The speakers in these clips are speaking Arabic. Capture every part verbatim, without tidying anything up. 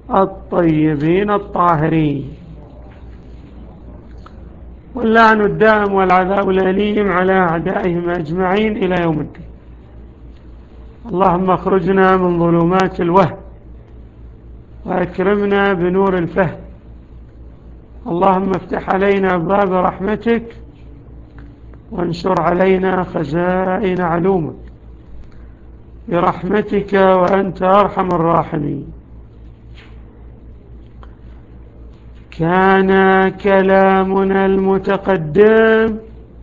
الطيبين الطاهرين، واللعن الدائم والعذاب الأليم على أعدائهم أجمعين إلى يوم الدين. اللهم اخرجنا من ظلمات الوهم وأكرمنا بنور الفهم. اللهم افتح علينا أبواب رحمتك وانشر علينا خزائن علومك برحمتك وأنت أرحم الراحمين. كان كلامنا المتقدم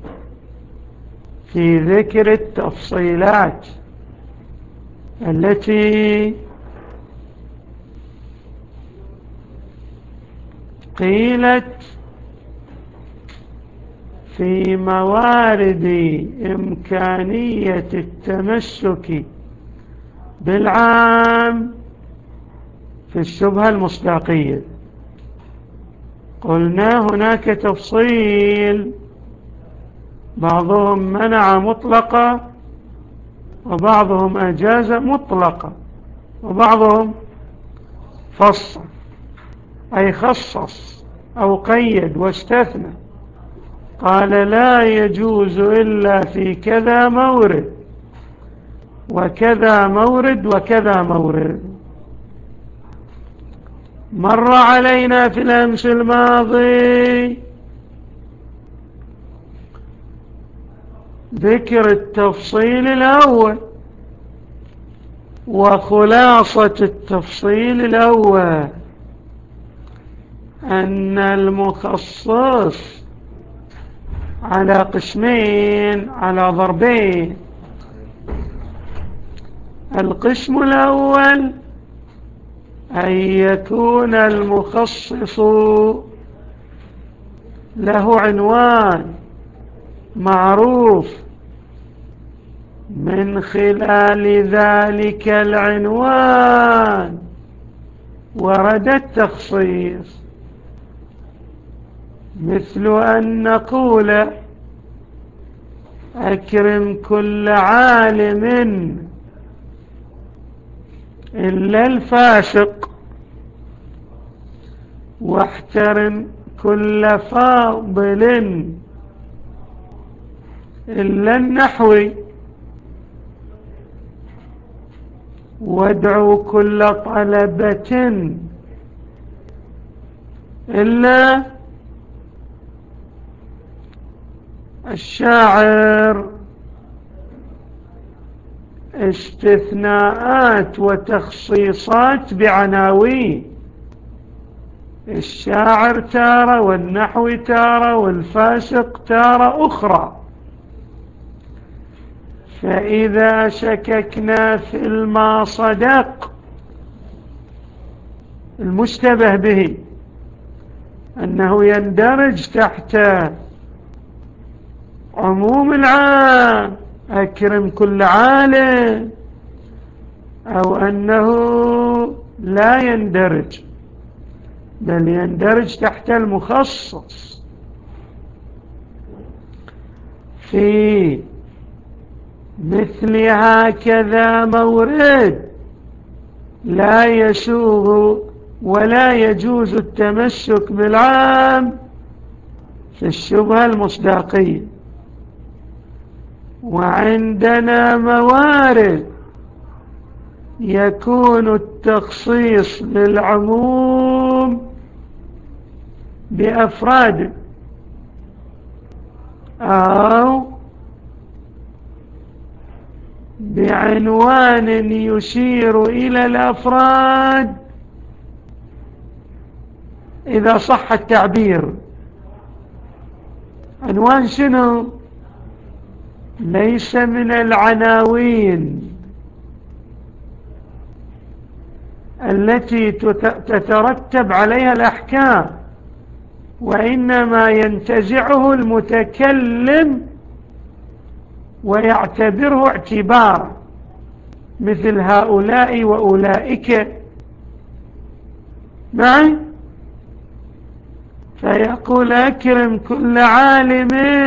في ذكر التفصيلات التي قيلت في موارد إمكانية التمسك بالعام في الشبهة المصداقية. قلنا هناك تفصيل، بعضهم منع مطلقة وبعضهم أجاز مطلقة وبعضهم فصل أي خصص أو قيد واستثنى، قال لا يجوز إلا في كذا مورد وكذا مورد وكذا مورد. مر علينا في الأمس الماضي ذكر التفصيل الأول، وخلاصة التفصيل الأول أن المخصص على قسمين، على ضربين. القسم الأول أن يكون المخصص له عنوان معروف، من خلال ذلك العنوان ورد التخصيص، مثل أن نقول أكرم كل عالم إلا الفاسق، واحترم كل فاضل إلا النحوي، وادعو كل طلبة إلا الشاعر. استثناءات وتخصيصات بعناوين، الشاعر تارة والنحو تارة والفاسق تارة أخرى. فإذا شككنا في المصداق المشتبه به أنه يندرج تحت عموم العام أكرم كل عالم، أو أنه لا يندرج بل يندرج تحت المخصص، في مثل هكذا مورد لا يسوغ ولا يجوز التمسك بالعام في الشبهة المصداقية. وعندنا موارد يكون التخصيص للعموم بأفراد أو بعنوان يشير إلى الأفراد إذا صح التعبير. عنوان شنو؟ ليس من العناوين التي تترتب عليها الأحكام، وإنما ينتزعه المتكلم ويعتبره اعتبار، مثل هؤلاء وأولئك معي، فيقول أكرم كل عالم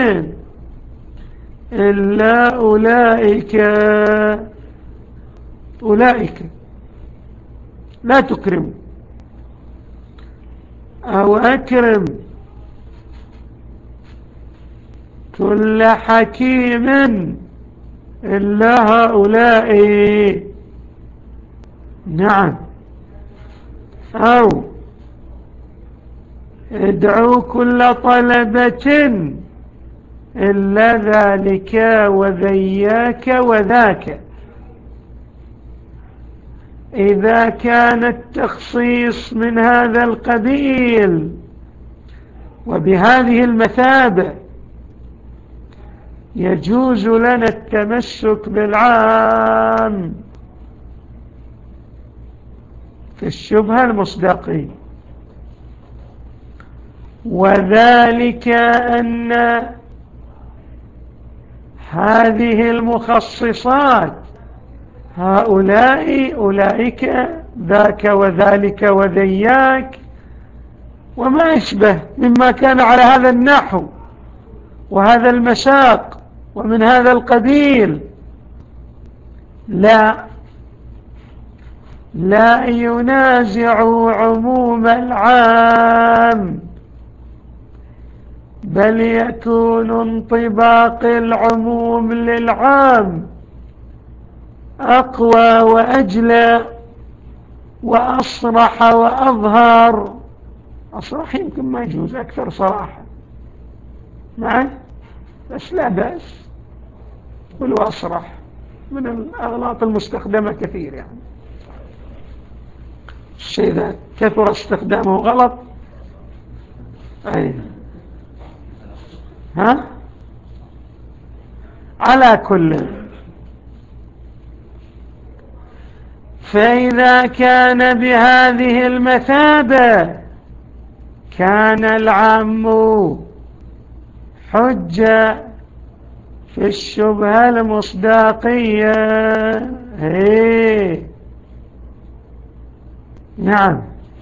إلا أولئك. أولئك لا تكرموا، أو أكرم كل حكيم إلا هؤلاء. نعم. أو ادعوا كل طلبة إلا ذلك وذياك وذاك. إذا كان التخصيص من هذا القبيل وبهذه المثابة يجوز لنا التمسك بالعام في الشبهة المصداقية، وذلك أن هذه المخصصات هؤلاء أولئك ذاك وذلك وذياك وما يشبه مما كان على هذا النحو وهذا المساق ومن هذا القبيل، لا لا ينازع عموم العام، بل يكون انطباق العموم للعام أقوى وأجلى وأصرح وأظهر. أصرح يمكن ما يجوز، أكثر صراحة معه، بس لا بأس قلوا أصرح، من الأغلاط المستخدمة كثير، يعني الشيء إذا كثر استخدامه غلط. أي ها على كل. فإذا كان بهذه المثابة كان العام حجة في الشبهة المصداقية. هي نعم.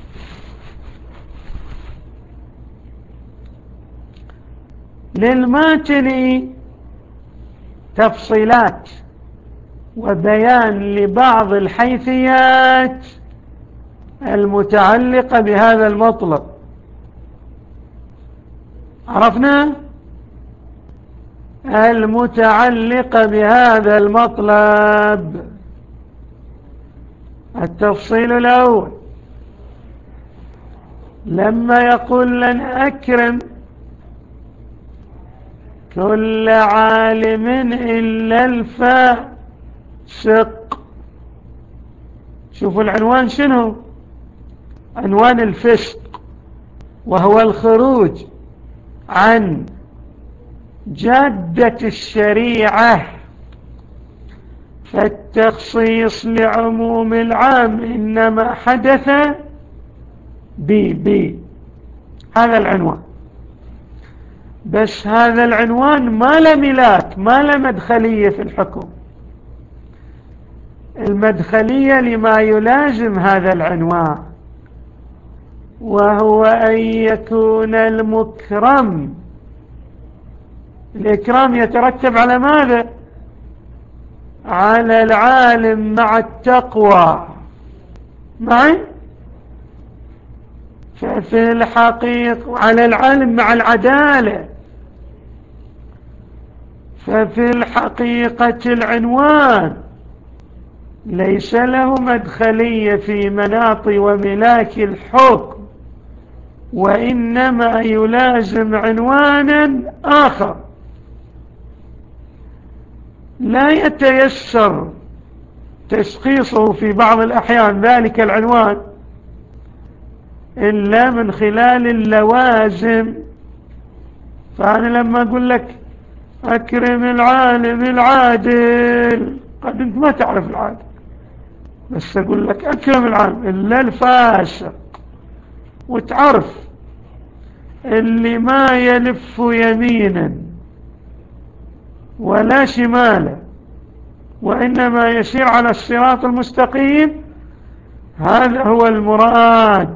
للماتن تفصيلات وبيان لبعض الحيثيات المتعلقة بهذا المطلب. عرفنا المتعلقة بهذا المطلب. التفصيل الأول: لما يقول لن أكرم كل عالم إلا الفاسق. شوفوا العنوان شنو؟ عنوان الفسق، وهو الخروج عن جادة الشريعة. فالتخصيص لعموم العام إنما حدث بي بي هذا العنوان، بس هذا العنوان ما له ملاك، ما له مدخلية في الحكم. المدخلية لما يلازم هذا العنوان، وهو أن يكون المكرم. الإكرام يترتب على ماذا؟ على العالم مع التقوى معي، ففي الحقيقة على العالم مع العدالة. ففي الحقيقة العنوان ليس له مدخلية في مناط وملاك الحكم، وإنما يلازم عنوانا آخر لا يتيسر تشخيصه في بعض الأحيان ذلك العنوان إلا من خلال اللوازم. فأنا لما أقول لك أكرم العالم العادل، قد أنت ما تعرف العادل، بس أقول لك أكرم العالم إلا الفاسق، وتعرف اللي ما يلف يمينا ولا شمالا وإنما يسير على الصراط المستقيم، هذا هو المراد،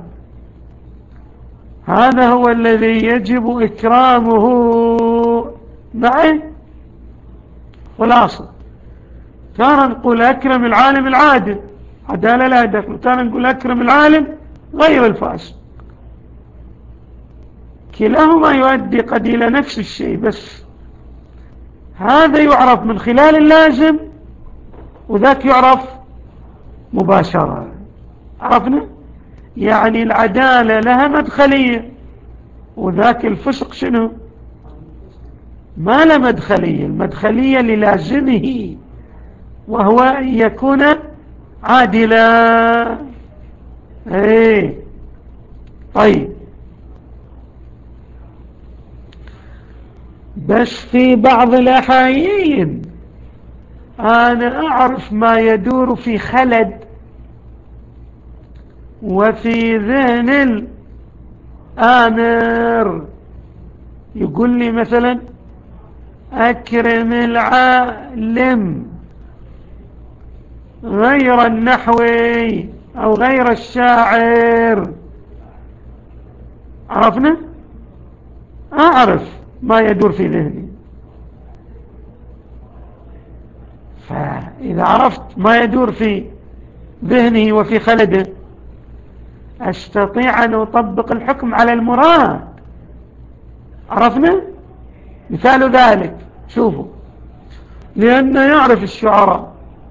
هذا هو الذي يجب إكرامه معه. خلاصة، ترى نقول أكرم العالم العادل، عدالة لا دخل، ترى نقول أكرم العالم غير الفاسق. كلاهما يؤدي قد إلى نفس الشيء، بس هذا يعرف من خلال اللازم وذاك يعرف مباشرة. عرفنا؟ يعني العدالة لها مدخلية، وذاك الفسق شنو؟ ما له مدخلية. المدخلية للازمه، وهو أن يكون عادلا. ايه طيب، بس في بعض الأحايين أنا أعرف ما يدور في خلد وفي ذهن الآمر. يقول لي مثلا أكرم العالم غير النحوي أو غير الشاعر. عرفنا؟ أعرف ما يدور في ذهني، فإذا عرفت ما يدور في ذهنه وفي خلده أستطيع أن أطبق الحكم على المراد. عرفنا؟ مثال ذلك شوفوا، لأنه يعرف الشعراء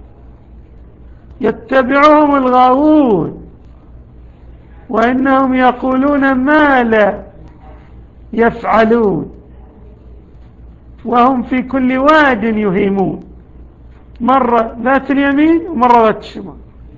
يتبعهم الغاوون وإنهم يقولون ما لا يفعلون وهم في كل واد يهيمون، مرة ذات اليمين ومرة ذات الشمال.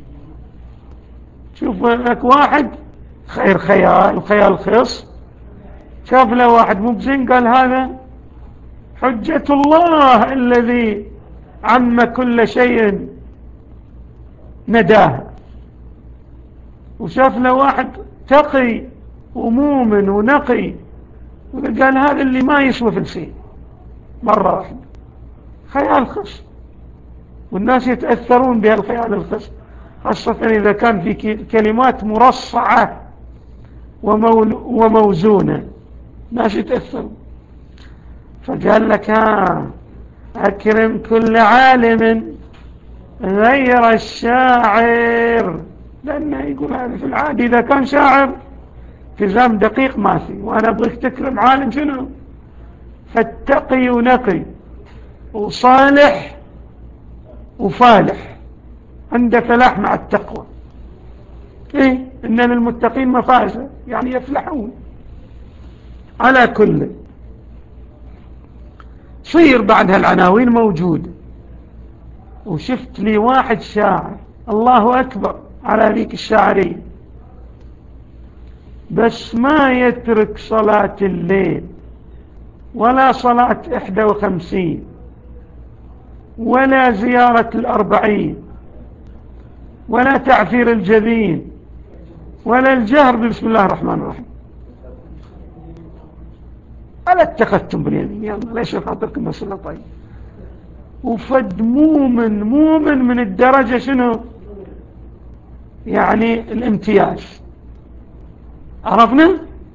شوف لك واحد خير خيال وخيال خص، شاف له واحد مبزين قال هذا حجة الله الذي عم كل شيء نداه، وشاف له واحد تقي ومؤمن ونقي وقال هذا اللي ما يسوى في الشيء. مرة واحدة خيال خص، والناس يتأثرون بهالخيال الخص، خاصة إذا كان في كلمات مرصعة وموزونة، ناس يتأثرون. فقال لك ها أكرم كل عالم غير الشاعر، لأنه يقول هذا في العادي إذا كان شاعر التزام دقيق ما في، وأنا أبغيك تكرم عالم شنو؟ فاتقي ونقي وصالح وفالح، عنده فلاح مع التقوى. إيه؟ إن للمتقين مفازة، يعني يفلحون. على كل صير بعد هالعناوين موجودة، وشفت لي واحد شاعر الله أكبر على ذيك الشاعرية، بس ما يترك صلاة الليل ولا صلاة إحدى وخمسين ولا زيارة الأربعين ولا تعفير الجبين ولا الجهر بسم الله الرحمن الرحيم. ألا اتخذتم باليمين؟ يلا ليش خاطركم مسألة طيب. وفد مؤمن مؤمن من الدرجة شنو؟ يعني الامتياز. عرفنا؟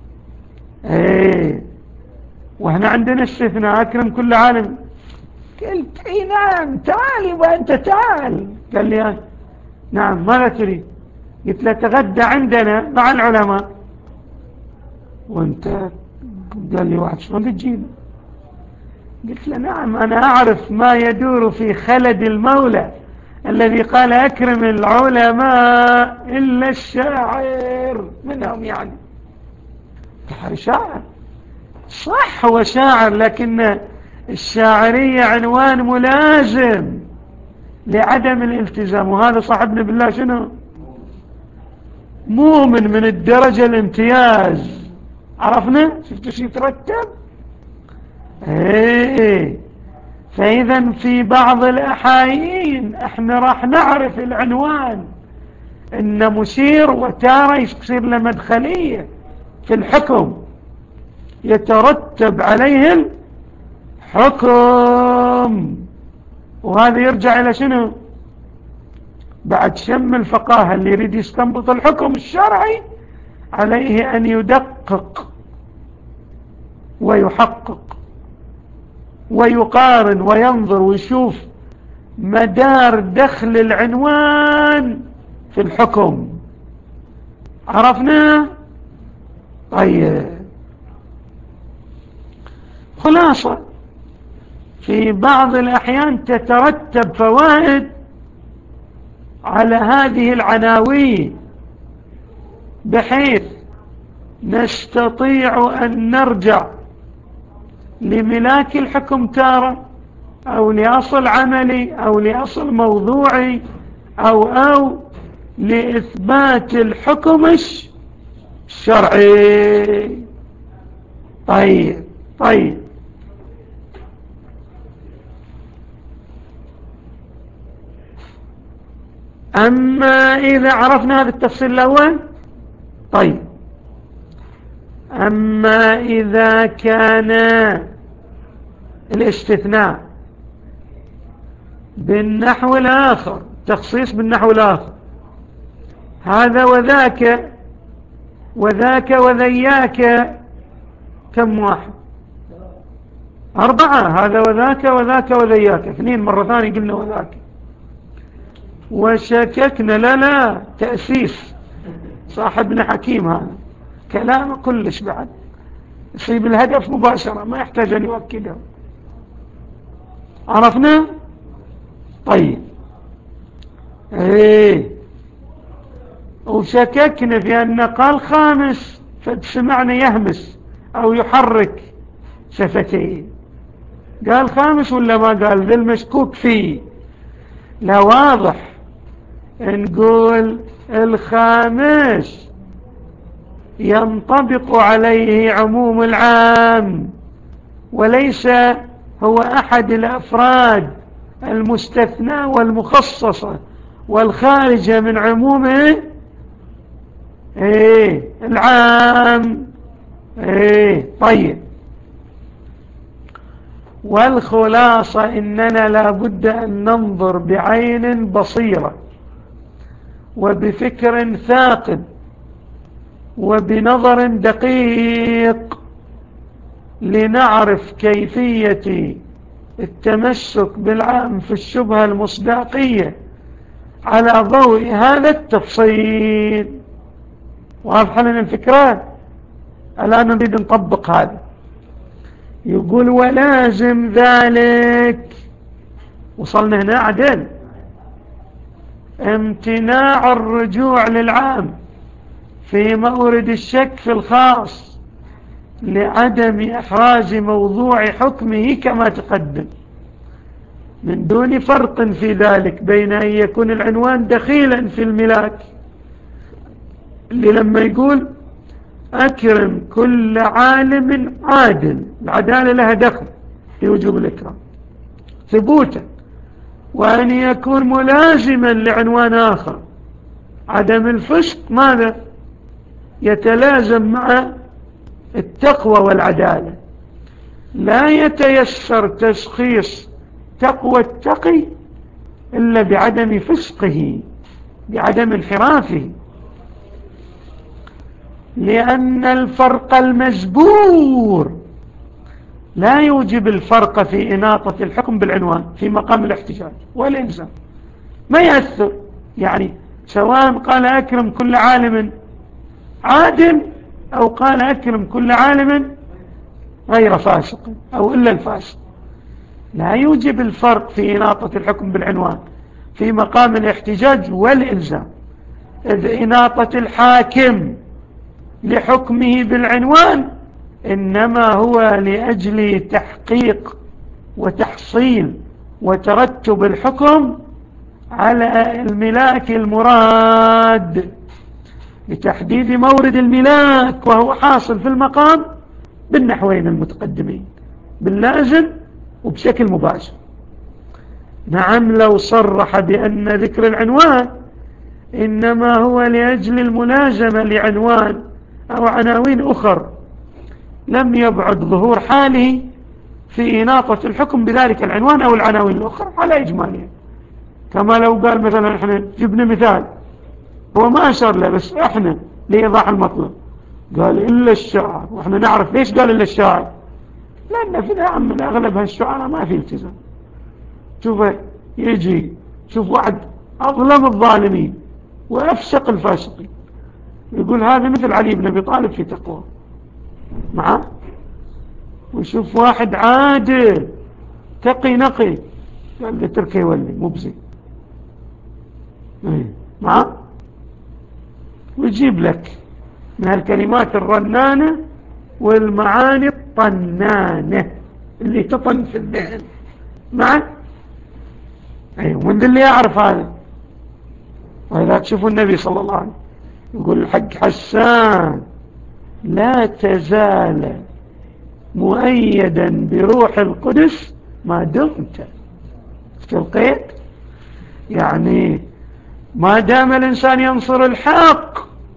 ايه. وهنا عندنا استثناء أكرم كل عالم. قلت اي نعم تعال وانت تعال. قال لي نعم ماذا تريد؟ قلت له تغدى عندنا مع العلماء. وانت؟ قال لي واحد شلون تجينا؟ قلت له نعم أنا أعرف ما يدور في خلد المولى الذي قال أكرم العلماء إلا الشاعر منهم. يعني تحري شاعر صح، هو شاعر، لكن الشاعرية عنوان ملازم لعدم الالتزام، وهذا صاحبنا بالله شنو؟ مؤمن من الدرجة الامتياز. عرفنا؟ شفت شي يترتب؟ ايه. فإذا في بعض الأحايين احنا راح نعرف العنوان ان مشير وتارة يصير له مدخلية في الحكم يترتب عليه الحكم، وهذا يرجع إلى شنو؟ بعد شم الفقاهة اللي يريد يستنبط الحكم الشرعي عليه أن يدقق ويحقق ويقارن وينظر ويشوف مدار دخل العنوان في الحكم. عرفنا؟ طيب خلاصة في بعض الأحيان تترتب فوائد على هذه العناوين بحيث نستطيع أن نرجع لملاك الحكم تارة أو لأصل عملي أو لأصل موضوعي أو أو لإثبات الحكم الشرعي. طيب طيب أما إذا عرفنا هذا التفصيل الأول، طيب أما إذا كان الاستثناء بالنحو الآخر، تخصيص بالنحو الآخر، هذا وذاك وذاك وذياك، كم واحد؟ أربعة. هذا وذاك وذاك وذياك، اثنين مرة ثانية قلنا وذاك، وشككنا. لا لا تأسيس صاحبنا حكيم، هذا كلام كلش بعد يصيب الهدف مباشرة، ما يحتاج أن يؤكده. عرفنا؟ طيب ايه، وشككنا في أن قال خامس فسمعنا يهمس أو يحرك شفتيه، قال خامس ولا ما قال؟ ذا المشكوك فيه. لا واضح نقول الخامس ينطبق عليه عموم العام، وليس هو أحد الأفراد المستثنى والمخصصة والخارجة من عمومه ايه العام. ايه طيب، والخلاصة إننا لابد أن ننظر بعين بصيرة وبفكر ثاقب وبنظر دقيق لنعرف كيفية التمسك بالعام في الشبهة المصداقية على ضوء هذا التفصيل. واضح لنا الفكرة؟ الآن نريد نطبق هذا. يقول ولازم ذلك، وصلنا هنا عدل، امتناع الرجوع للعام في مورد الشك في الخاص لعدم إحراز موضوع حكمه كما تقدم، من دون فرق في ذلك بين أن يكون العنوان دخيلا في الملاك، اللي لما يقول أكرم كل عالم عادل، العدالة لها دخل في وجوب الإكرام ثبوتا، وأن يكون ملازما لعنوان آخر عدم الفسق، ماذا يتلازم مع التقوى والعدالة. لا يتيسر تشخيص تقوى التقي إلا بعدم فسقه، بعدم انحرافه، لأن الفرق المزبور لا يوجب الفرق في إناطة الحكم بالعنوان في مقام الاحتجاج والإلزام، ما يأثر. يعني سواء قال أكرم كل عالم عادل أو قال أكرم كل عالم غير فاسق أو إلا الفاسق، لا يوجب الفرق في إناطة الحكم بالعنوان في مقام الاحتجاج والإلزام، إذ إناطة الحاكم لحكمه بالعنوان إنما هو لأجل تحقيق وتحصيل وترتب الحكم على الملاك المراد، لتحديد مورد الملاك، وهو حاصل في المقام بالنحوين المتقدمين، باللازم وبشكل مباشر. نعم، لو صرح بأن ذكر العنوان إنما هو لأجل الملازمة لعنوان أو عناوين أخر، لم يبعد ظهور حاله في إناطة الحكم بذلك العنوان أو العناوين الأخرى على إجمالها. كما لو قال مثلا احنا جبنا مثال هو ما أشار له، بس احنا لإيضاح المطلب قال إلا الشاعر، واحنا نعرف ليش قال إلا الشاعر، لأن في نعم من أغلب هالشعراء ما في التزام. شوف يجي شوف واحد أظلم الظالمين وأفسق الفاسقين، يقول هذا مثل علي بن أبي طالب في تقوى معه، ويشوف واحد عادل تقي نقي قال له تركي يولي مو بزين معه، ويجيب لك من هالكلمات الرنانة والمعاني الطنانة اللي تطن في الذهن معه. أيوة، من اللي يعرف هذا. وإذا تشوفوا النبي صلى الله عليه وسلم يقول الحق حسان لا تزال مؤيدا بروح القدس ما دمت في القيد، يعني ما دام الإنسان ينصر الحق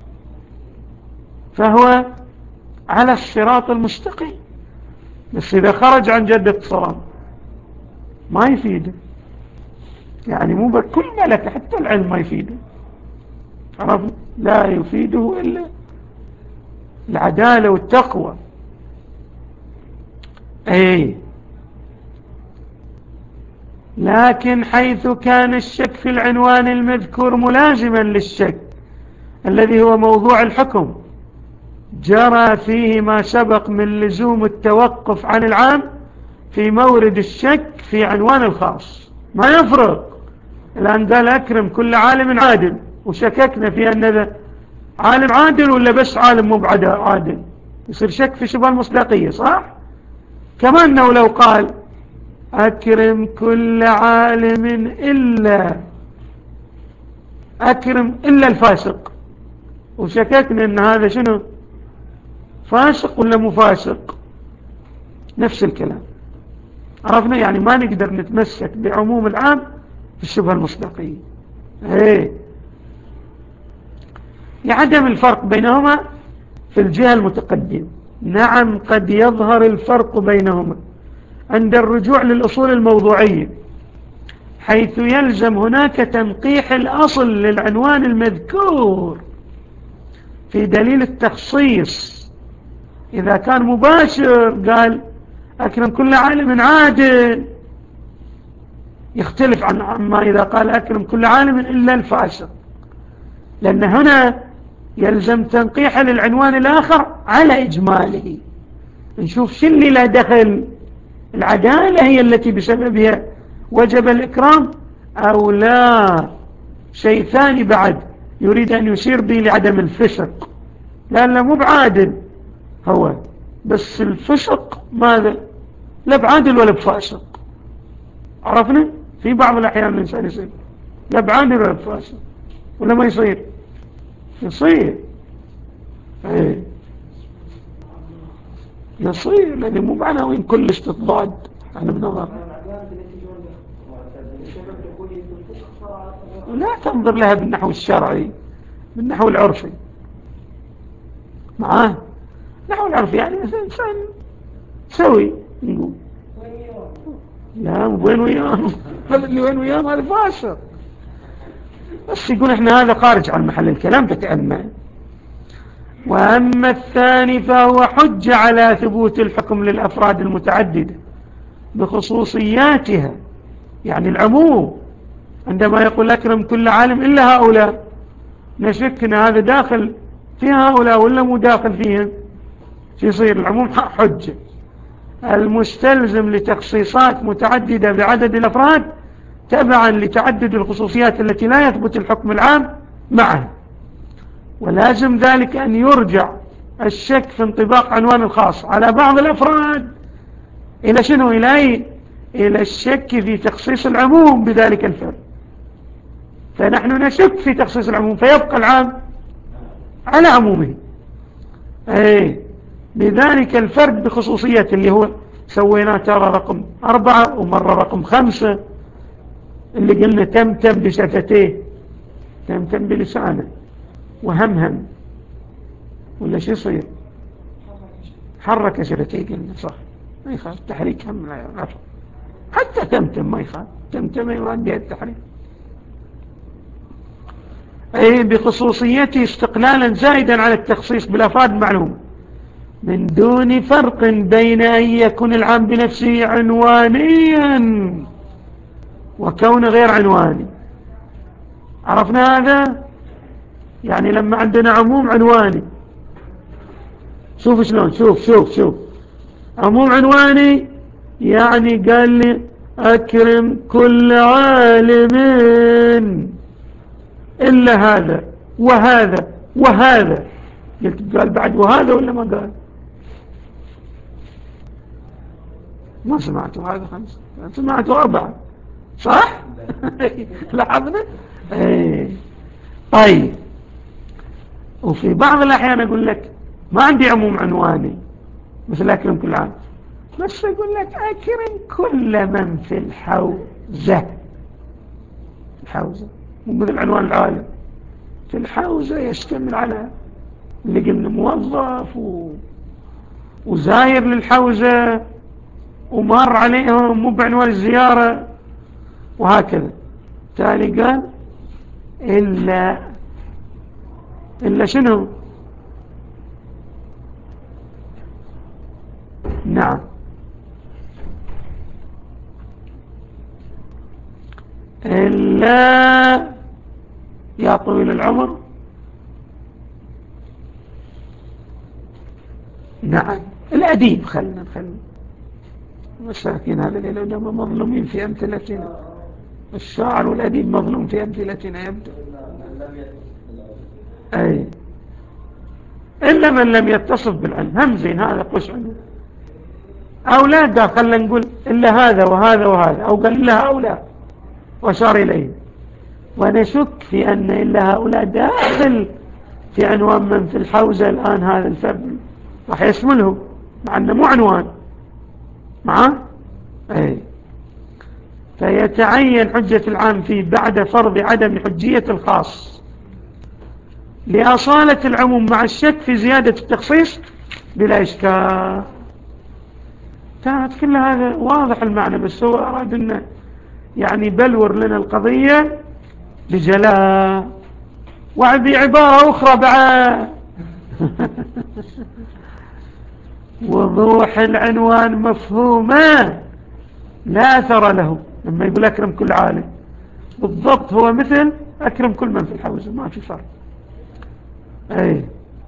فهو على الصراط المستقيم. بس إذا خرج عن جدة الصراط ما يفيده، يعني مو بكل ملك حتى العلم ما يفيده، عرفت؟ لا يفيده إلا العدالة والتقوى. أي لكن حيث كان الشك في العنوان المذكور ملازما للشك الذي هو موضوع الحكم، جرى فيه ما سبق من لزوم التوقف عن العام في مورد الشك في عنوان الخاص. ما يفرق الآن قال أكرم كل عالم عادل، وشككنا في أن ذا عالم عادل ولا بس عالم مو عادل، يصير شك في شبه المصداقية، صح؟ كما أنه لو قال أكرم كل عالم إلا أكرم إلا الفاسق، وشككنا أن هذا شنو، فاسق ولا مفاسق، نفس الكلام. عرفنا يعني ما نقدر نتمسك بعموم العام في الشبهة المصداقية. ايه لعدم الفرق بينهما في الجهة المتقدمة. نعم قد يظهر الفرق بينهما عند الرجوع للأصول الموضوعية، حيث يلزم هناك تنقيح الأصل للعنوان المذكور في دليل التخصيص. إذا كان مباشر قال أكرم كل عالم عادل، يختلف عن عما إذا قال أكرم كل عالم إلا الفاسق، لأن هنا يلزم تنقيح للعنوان الآخر على إجماله. نشوف شو اللي لا دخل، العدالة هي التي بسببها وجب الإكرام أو لا شيء ثاني بعد يريد أن يشير به لعدم الفسق، لأنه مو بعادل هو، بس الفسق ماذا، لا بعادل ولا بفاسق. عرفنا في بعض الأحيان الإنسان يصير لا بعادل ولا بفاسق، ولا ما يصير، يصير ايه يصير، لأنه مو معنى كلش تضاد عن بنظر. لا تنظر لها بالنحو الشرعي، بالنحو العرفي معاه. النحو العرفي يعني مثلا إنسان سوي نقول لا وين وياه هذا اللي وين وياه هذا فاسق، بس يقول احنا هذا خارج عن محل الكلام تتأمل. وأما الثاني فهو حجة على ثبوت الحكم للأفراد المتعددة بخصوصياتها، يعني العموم. عندما يقول أكرم كل عالم إلا هؤلاء، نشك أن هذا داخل في هؤلاء ولا مو داخل فيهم، يصير العموم حجة المستلزم لتخصيصات متعددة بعدد الأفراد تبعا لتعدد الخصوصيات التي لا يثبت الحكم العام معه. ولازم ذلك أن يرجع الشك في انطباق عنوان الخاص على بعض الأفراد إلى شنو، إلى أي؟ إلى الشك في تخصيص العموم بذلك الفرد. فنحن نشك في تخصيص العموم فيبقى العام على عمومه ايه بذلك الفرد بخصوصية اللي هو سوينا ترى رقم أربعة ومرة رقم خمسة، اللي قلنا تمتم بشفتيه، تمتم بلسانه، وهمهم ولا شو يصير، حرك شفتيه قلنا صح، ما يخاف تحريك هم لا يعرف، حتى تمتم ما يخاف، تمتم يراد بها التحريك أي بخصوصيته استقلالا زائدا على التخصيص بالأفراد معلوم، من دون فرق بين أن يكون العام بنفسه عنوانيا وكون غير عنواني. عرفنا هذا؟ يعني لما عندنا عموم عنواني، شوف شلون، شوف شوف شوف عموم عنواني يعني قال لي أكرم كل عالم إلا هذا وهذا وهذا. قلت قال بعد وهذا ولا ما قال؟ ما سمعتوا هذا خمسة، سمعتوا أربعة صح؟ لاحظنا؟ ايه. طيب، وفي بعض الأحيان أقول لك ما عندي عموم عنواني مثل أكرم كل عام، بس أقول لك أكرم كل من في الحوزة. الحوزة مو مثل عنوان العالم. في الحوزة يشتمل على اللي قلنا موظف و... وزاير للحوزة ومر عليهم مو بعنوان الزيارة وهكذا. تالي قال إلا إلا شنو؟ نعم، إلا يا طويل العمر. نعم، الأديب. خلنا خلنا مساكين هذا الليلة مظلومين في أمثلتنا. الشاعر والأديب مظلوم في أمثلتنا يبدو. أي إلا من لم يتصف بالعلم. هم زين هذا قش عنه. أو لا قال خلنا نقول إلا هذا وهذا وهذا، أو قال إلا هؤلاء وأشار إليه. ونشك في أن إلا هؤلاء داخل في عنوان من في الحوزة الآن. هذا الفرد راح يشمله مع أنه مو عنوان معه. أي. فيتعين حجة العام فيه بعد فرض عدم حجية الخاص لأصالة العموم مع الشك في زيادة التخصيص بلا إشكال. كانت كل هذا واضح المعنى، بس هو أراد أنه يعني بلور لنا القضية بجلاء وبعبارة أخرى بعد. وضوح العنوان مفهومة لا أثر له. لما يقول أكرم كل عالم بالضبط هو مثل أكرم كل من في الحوزة، ما في فرق. أي.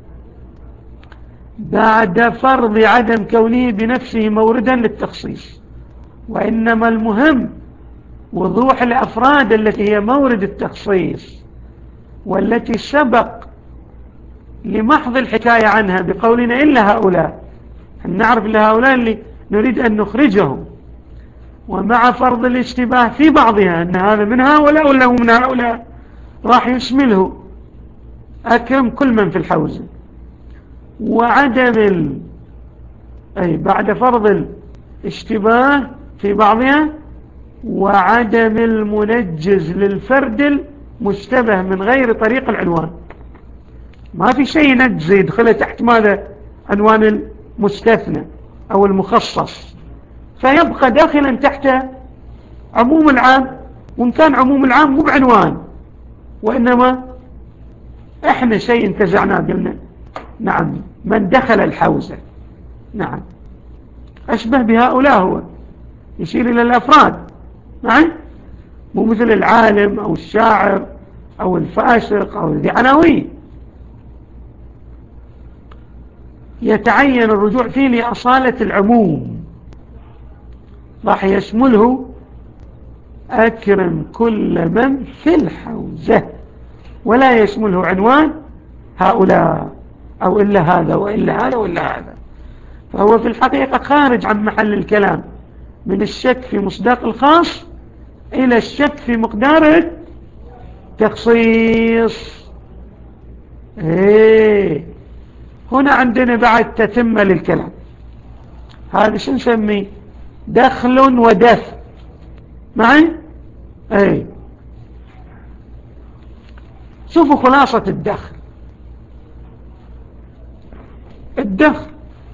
بعد فرض عدم كونه بنفسه موردا للتخصيص، وإنما المهم وضوح الأفراد التي هي مورد التخصيص والتي سبق لمحض الحكاية عنها بقولنا إلا هؤلاء. نعرف إلا هؤلاء اللي نريد أن نخرجهم، ومع فرض الاشتباه في بعضها أن هذا من هؤلاء ولا هو من هؤلاء راح يشمله أكرم كل من في الحوزة. وعدم ال... أي بعد فرض الاشتباه في بعضها وعدم المنجز للفرد المشتبه من غير طريق العنوان. ما في شيء ينجز يدخله تحت ماذا؟ عنوان المستثنى أو المخصص، فيبقى داخلا تحت عموم العام. وإن كان عموم العام مو بعنوان، وإنما إحنا شيء انتزعناه قلنا نعم من دخل الحوزة. نعم، أشبه بهؤلاء، هو يشير إلى الأفراد. نعم، مو مثل العالم أو الشاعر أو الفاسق أو ذي عناوين. يتعين الرجوع فيه لأصالة العموم، راح يشمله أكرم كل من في الحوزة، ولا يشمله عنوان هؤلاء أو إلا هذا وإلا هذا وإلا هذا. فهو في الحقيقة خارج عن محل الكلام من الشك في مصداق الخاص إلى الشك في مقدار التخصيص. إيه. هنا عندنا بعد تتمة للكلام. هذا شو نسميه؟ دخل ودفع معي. ايه. شوفوا خلاصة الدخل. الدخل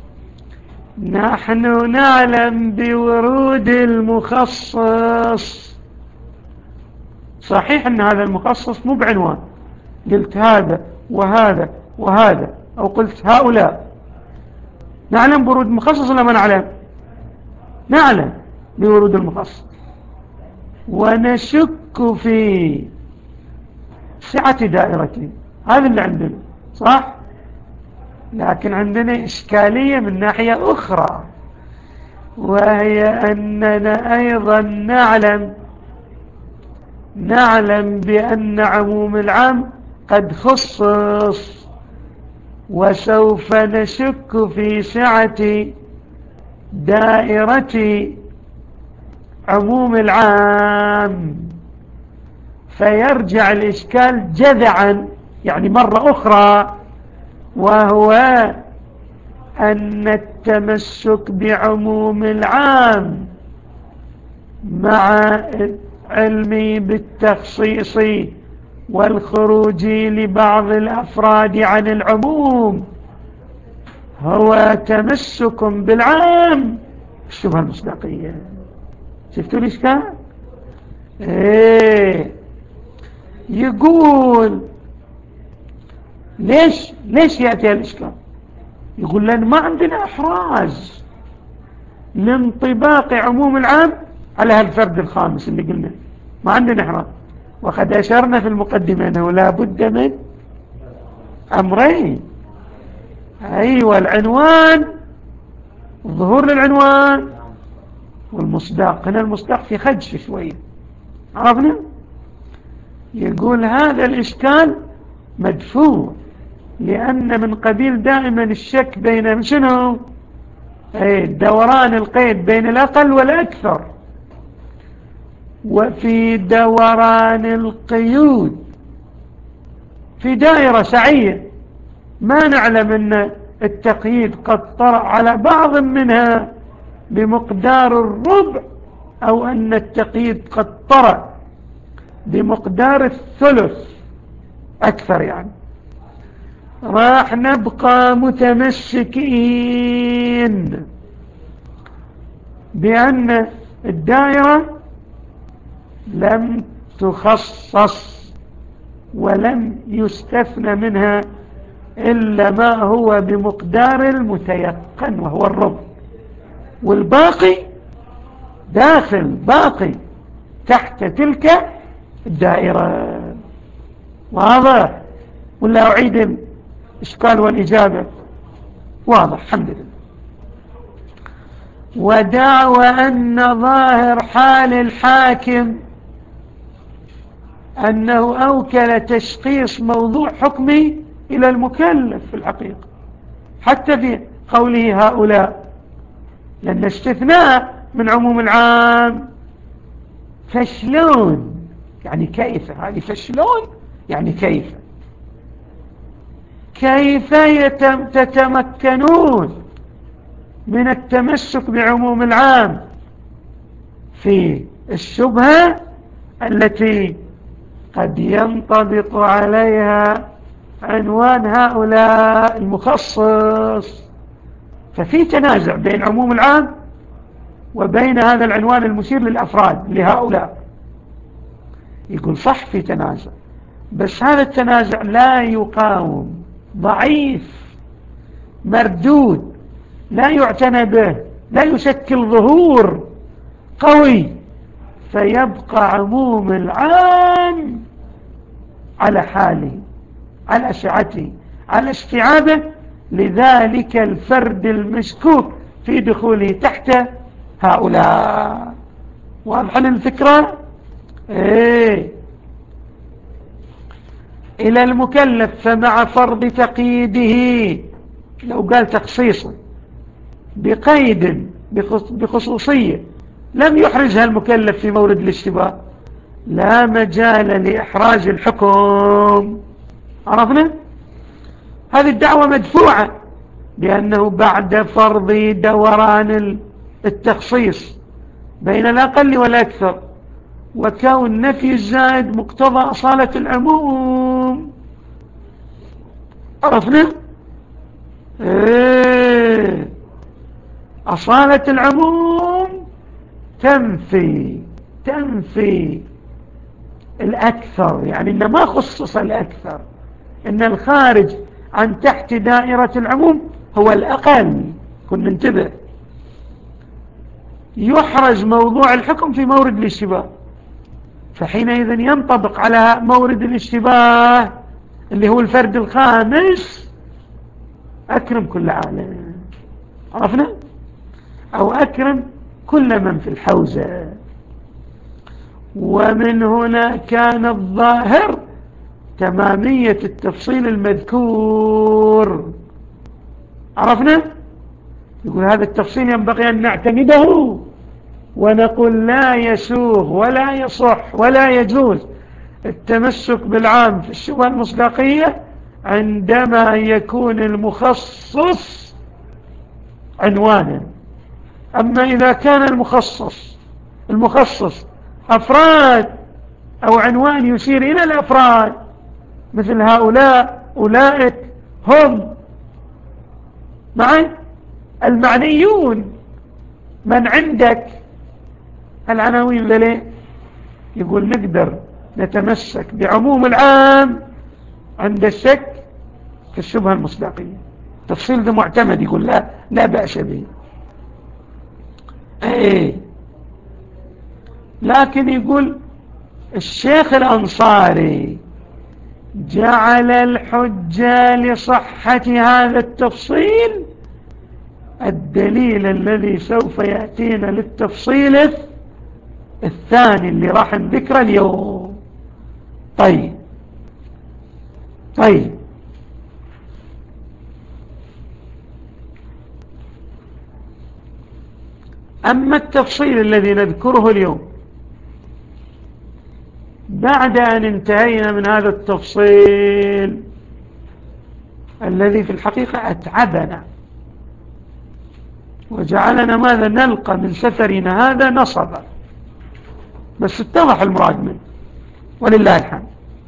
نحن نعلم بورود المخصص. صحيح ان هذا المخصص مو بعنوان، قلت هذا وهذا وهذا او قلت هؤلاء. نعلم بورود المخصص ولا ما نعلم؟ نعلم بورود المخصص، ونشك في سعة دائرته. هذا اللي عندنا صح. لكن عندنا إشكالية من ناحية أخرى، وهي أننا أيضا نعلم نعلم بأن عموم العام قد خصص، وسوف نشك في سعة دائرة عموم العام، فيرجع الإشكال جذعا يعني مرة أخرى، وهو أن التمسك بعموم العام مع علمي بالتخصيص والخروج لبعض الأفراد عن العموم هو تمسك بالعام. الشبهة المصداقية، شفتوا الإشكال؟ ايه يقول ليش ليش يأتي الإشكال؟ يقول لأن ما عندنا إحراز لانطباق عموم العام على هالفرد الخامس اللي قلنا، ما عندنا إحراز. وقد أشرنا في المقدمة أنه لا بد من أمرين، أيوة العنوان، الظهور للعنوان والمصداق. هنا المصداق في خدش شوية، عرفنا؟ يقول هذا الإشكال مدفوع لأن من قبيل دائما الشك بين شنو؟ ايه دوران القيد بين الأقل والأكثر، وفي دوران القيود في دائرة سعية ما نعلم أن التقييد قد طرأ على بعض منها بمقدار الربع، أو أن التقييد قد طرأ بمقدار الثلث أكثر، يعني راح نبقى متمسكين بأن الدائرة لم تخصص ولم يستثنى منها إلا ما هو بمقدار المتيقن وهو الربع، والباقي داخل باقي تحت تلك الدائرة. واضح ولا أعيد الإشكال والإجابة؟ واضح الحمد لله. ودعوى أن ظاهر حال الحاكم أنه أوكل تشخيص موضوع حكمي إلى المكلف في الحقيقة، حتى في قوله هؤلاء، لأن استثناء من عموم العام. فشلون يعني كيف، هذه فشلون يعني كيف كيف يتم تتمكنون من التمسك بعموم العام في الشبهة التي قد ينطبق عليها عنوان هؤلاء المخصص؟ ففي تنازع بين عموم العام وبين هذا العنوان المشير للأفراد لهؤلاء. يقول صح في تنازع، بس هذا التنازع لا يقاوم، ضعيف مردود، لا يعتنى به، لا يشكل ظهور قوي، فيبقى عموم العام على حاله، على سعته، على استيعابه لذلك الفرد المشكوك في دخوله تحت هؤلاء. واضح الفكرة؟ ايه إلى المكلف فمع فرض تقييده، لو قال تخصيصا بقيد بخصوصية لم يحرزها المكلف في مورد الاشتباه، لا مجال لإحراز الحكم. عرفنا؟ هذه الدعوة مدفوعة بأنه بعد فرض دوران التخصيص بين الأقل والأكثر وكون نفي الزائد مقتضى أصالة العموم. عرفنا؟ ايه أصالة العموم تنفي تنفي الأكثر، يعني إن ما خصص الأكثر، إن الخارج عن تحت دائرة العموم هو الأقل. كن ننتبه، يحرز موضوع الحكم في مورد الاشتباه، فحينئذ ينطبق على مورد الاشتباه اللي هو الفرد الخامس أكرم كل عالم. عرفنا؟ أو أكرم كل من في الحوزة. ومن هنا كان الظاهر تمامية التفصيل المذكور. عرفنا؟ يقول هذا التفصيل ينبغي أن نعتمده ونقول لا يسوغ ولا يصح ولا يجوز التمسك بالعام في الشبهة المصداقية عندما يكون المخصص عنوانا. أما إذا كان المخصص المخصص أفراد أو عنوان يشير إلى الأفراد مثل هؤلاء أولئك هم معي المعنيون من عندك العناوين ذلك، يقول نقدر نتمسك بعموم العام عند الشك في الشبهة المصداقية. تفصيل ذا معتمد، يقول لا لا بأس به. ايه لكن يقول الشيخ الأنصاري جعل الحجة لصحة هذا التفصيل الدليل الذي سوف يأتينا للتفصيل الثاني اللي راح نذكره اليوم. طيب طيب أما التفصيل الذي نذكره اليوم بعد أن انتهينا من هذا التفصيل الذي في الحقيقة أتعبنا وجعلنا ماذا نلقى من سفرنا هذا نصبا، بس اتضح المراد منه ولله الحمد.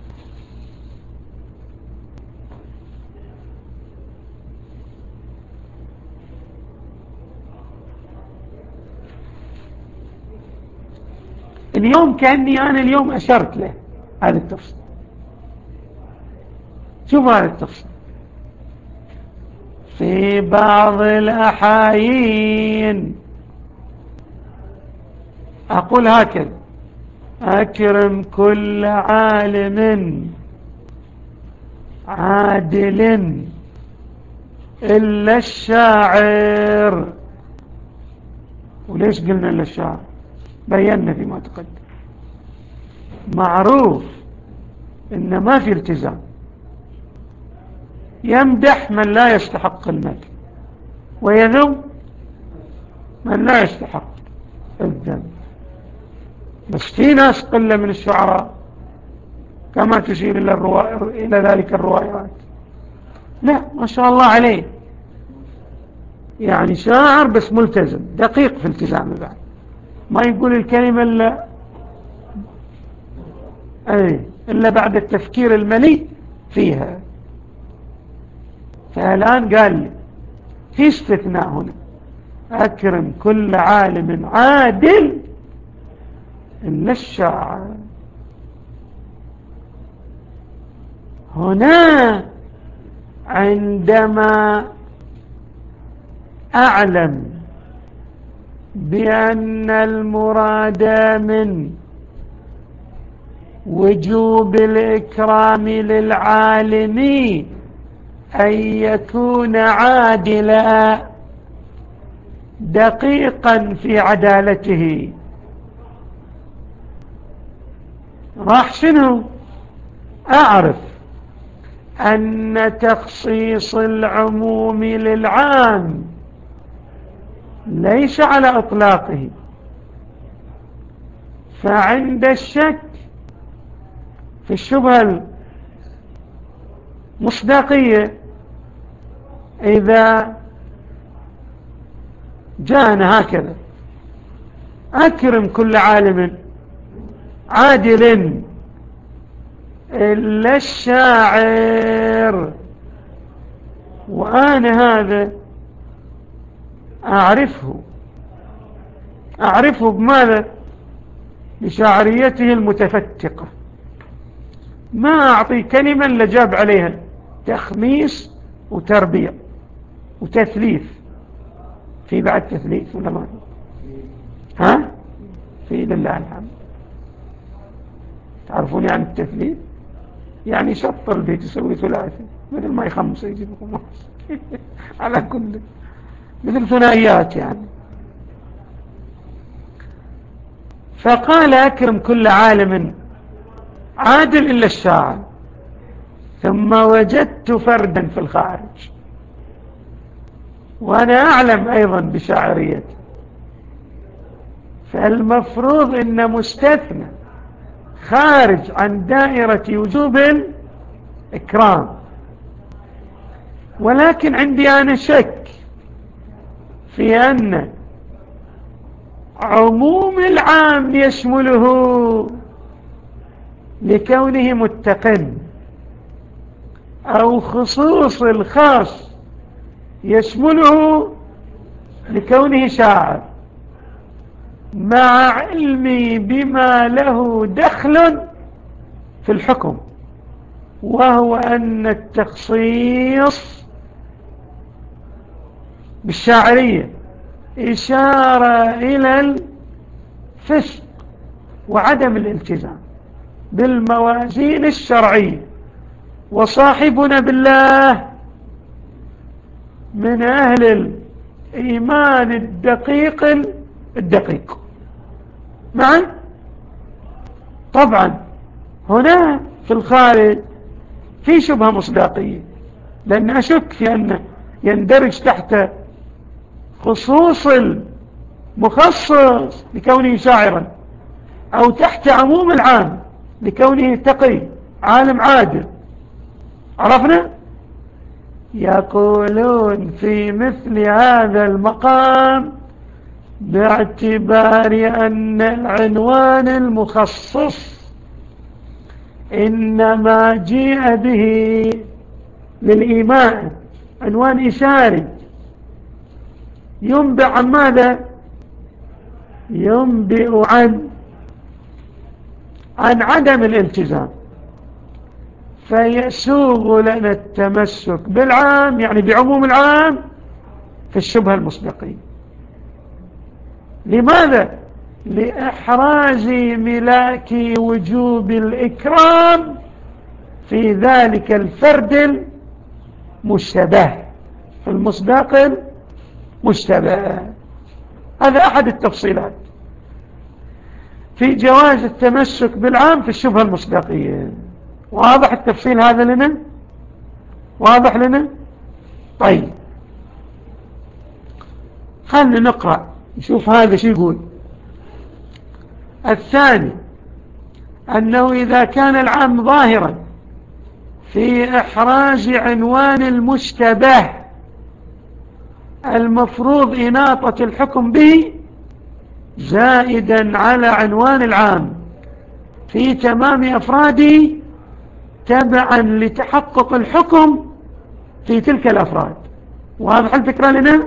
اليوم كأني أنا اليوم أشرت له هذا التفصيل. شوف هذا التفصيل في بعض الأحايين أقول هكذا: أكرم كل عالم عادل إلا الشاعر. وليش قلنا إلا الشاعر؟ بينا فيما تقدم. معروف إن ما في التزام، يمدح من لا يستحق المدح ويذم من لا يستحق الذم. بس في ناس قلة من الشعراء كما تشير إلى, الروا... إلى ذلك الروايات، لا ما شاء الله عليه، يعني شاعر بس ملتزم دقيق في التزامه، بعد ما يقول الكلمة إلا أي إلا بعد التفكير المليء فيها. فالآن قال لي في استثناء هنا: أكرم كل عالم عادل إلا الشاعر. هنا عندما أعلم بأن المراد من وجوب الإكرام للعالم أن يكون عادلا دقيقا في عدالته، راح شنو أعرف أن تخصيص العموم للعام ليس على إطلاقه. فعند الشك في الشبهة المصداقية إذا جاءنا هكذا: أكرم كل عالم عادل إلا الشاعر، وأنا هذا أعرفه أعرفه بماذا؟ بشاعريته المتفتقة. ما أعطي كلمة لجاب عليها تخميس وتربيع وتثليث. في بعد تثليث ولا ما؟ ها؟ في لله الحمد. تعرفون يعني التثليث؟ يعني شطر البيت يسوي ثلاثي مثل ما يخمس يجيب خمس على كل مثل ثنائيات يعني. فقال أكرم كل عالم عادل إلا الشاعر، ثم وجدت فردا في الخارج، وأنا أعلم أيضا بشاعريته، فالمفروض إن مستثنى خارج عن دائرة وجوب الإكرام. ولكن عندي أنا شك في أن عموم العام يشمله لكونه متقن، أو خصوص الخاص يشمله لكونه شاعر، مع علمي بما له دخل في الحكم، وهو أن التخصيص بالشاعرية إشارة إلى الفسق وعدم الالتزام بالموازين الشرعية، وصاحبنا بالله من أهل الإيمان الدقيق الدقيق معا. طبعا هنا في الخارج في شبهة مصداقية، لأن أشك في أنه يندرج تحت خصوص المخصص لكونه شاعرا، أو تحت عموم العام لكونه تقي عالم عادل. عرفنا؟ يقولون في مثل هذا المقام باعتبار أن العنوان المخصص إنما جيء به للإيمان، عنوان إشاري ينبئ عن ماذا؟ ينبئ عن عن عدم الالتزام، فيسوغ لنا التمسك بالعام، يعني بعموم العام في الشبهة المصداقية. لماذا؟ لإحراز ملاك وجوب الإكرام في ذلك الفرد المشتبه، في المصداق المشتبه. هذا أحد التفصيلات في جواز التمسك بالعام في الشبهة المصداقية. واضح التفصيل هذا لنا؟ واضح لنا؟ طيب خلنا نقرأ نشوف هذا شو يقول. الثاني أنه إذا كان العام ظاهرا في إحراز عنوان المشتبه المفروض إناطة الحكم به، زائدا على عنوان العام في تمام أفراده تبعا لتحقق الحكم في تلك الأفراد. واضح الفكرة لنا؟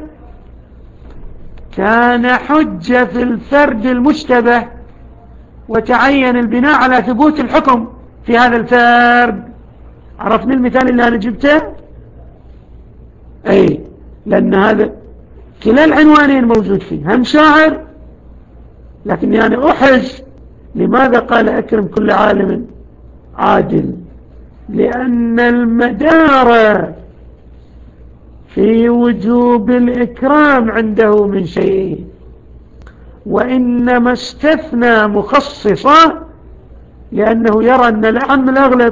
كان حجة في الفرد المشتبه وتعين البناء على ثبوت الحكم في هذا الفرد. عرفنا المثال اللي أنا جبته؟ أي لأن هذا كلا العنوانين موجود فيه، هم شاعر لكني أنا أحج. لماذا قال أكرم كل عالم عادل؟ لأن المدار في وجوب الإكرام عنده من شيء، وإنما استثنى مخصصا لأنه يرى أن الأعم الأغلب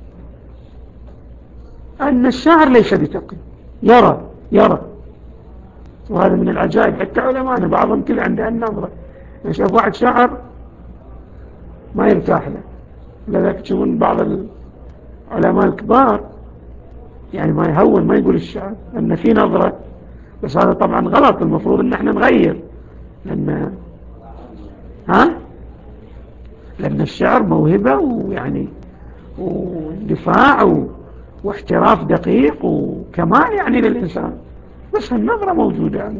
أن الشاعر ليس بتقي. يرى يرى وهذا من العجائب. حتى علماء بعضهم كل عنده النظرة، يشوف واحد شاعر ما يرتاح له. لذلك تشوفون بعض العلماء الكبار يعني ما يهون ما يقول الشعر أن في نظرة، بس هذا طبعا غلط. المفروض أن احنا نغير، لأن ها لأن الشعر موهبة ويعني ودفاع و... واحتراف دقيق وكمال يعني للإنسان، بس النظرة موجودة يعني.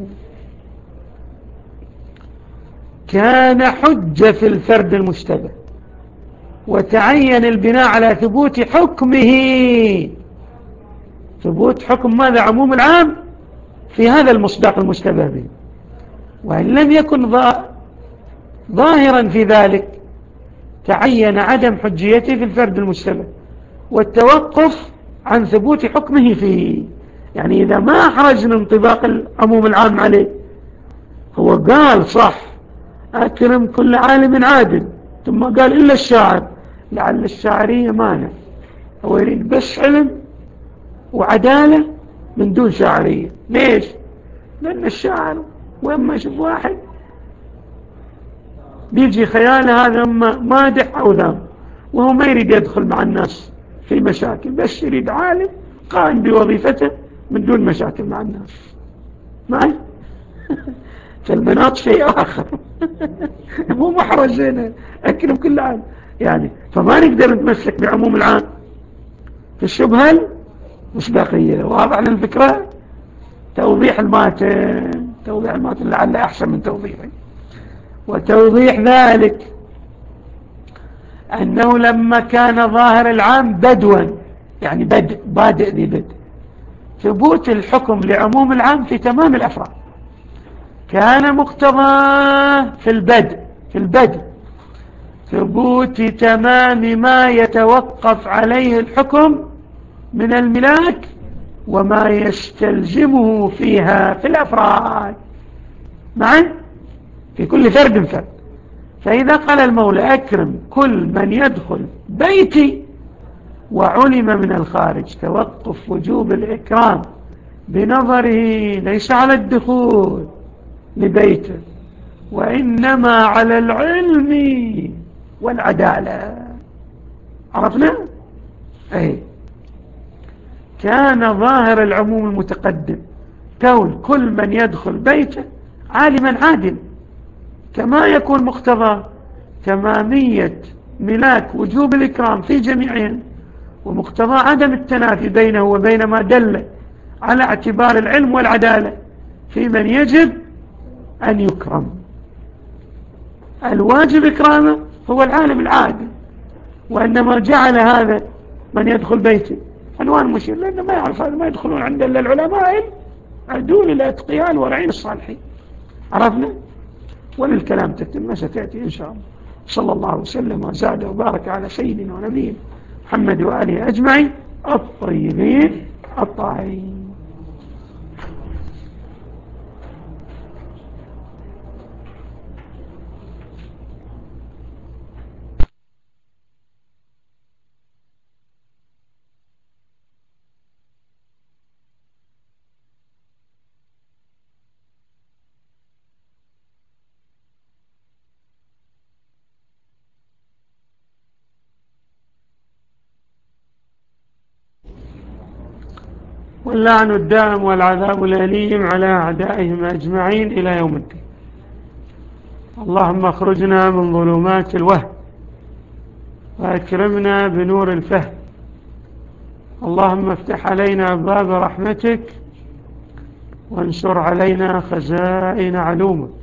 كان حجة في الفرد المشتبه وتعين البناء على ثبوت حكمه، ثبوت حكم ماذا؟ عموم العام في هذا المصداق المشتبه به، وإن لم يكن ظاهرا في ذلك تعين عدم حجيته في الفرد المشتبه والتوقف عن ثبوت حكمه فيه. يعني إذا ما أحرجنا انطباق العموم العام عليه، هو قال صح أكرم كل عالم عادل، ثم قال إلا الشاعر، لعل الشاعرية مانع، هو يريد بس علم وعدالة من دون شاعرية. ليش؟ لأن الشاعر وين ما يشوف واحد بيجي خياله هذا مادح أو ذم، وهو ما يريد يدخل مع الناس في مشاكل، بس يريد عالم قائم بوظيفته من دون مشاكل مع الناس. معي؟ فالبنات شيء آخر. مو محرج هنا أكرم كل عام يعني، فما نقدر نتمسك بعموم العام في الشبهة المصداقية. واضح للفكرة؟ توضيح الماتن، توضيح الماتن لعل أحسن من توضيحه. وتوضيح ذلك أنه لما كان ظاهر العام بدوا، يعني بدء بادئ ذي بدء، ثبوت الحكم لعموم العام في تمام الأفراد، كان مقتضى في البدء في البدء ثبوت تمام ما يتوقف عليه الحكم من الملاك وما يستلزمه فيها في الأفراد معا في كل فرد فرد. فإذا قال المولى أكرم كل من يدخل بيتي، وعلم من الخارج توقف وجوب الإكرام بنظره ليس على الدخول لبيته، وإنما على العلم والعدالة. عرفنا؟ أي كان ظاهر العموم المتقدم كون كل من يدخل بيته عالما عادل، كما يكون مقتضى تمامية ملاك وجوب الإكرام في جميعهم، ومقتضى عدم التنافي بينه وبين ما دل على اعتبار العلم والعدالة في من يجب أن يكرم. الواجب إكرامه هو العالم العادل، وإنما جعل هذا من يدخل بيته عنوان مشير، لأنه ما يعرف هذا، ما يدخلون عند إلا العلماء العدول الأتقياء الورعين الصالحين. عرفنا؟ وللكلام تتم ستأتي إن شاء الله. صلى الله وسلم وزاد وبارك على سيدنا ونبينا محمد وآله أجمعين الطيبين الطاهرين. واللعن الدائم والعذاب الأليم على أعدائهم أجمعين إلى يوم الدين. اللهم اخرجنا من ظلمات الوهم وأكرمنا بنور الفهم. اللهم افتح علينا أبواب رحمتك وانشر علينا خزائن علومك.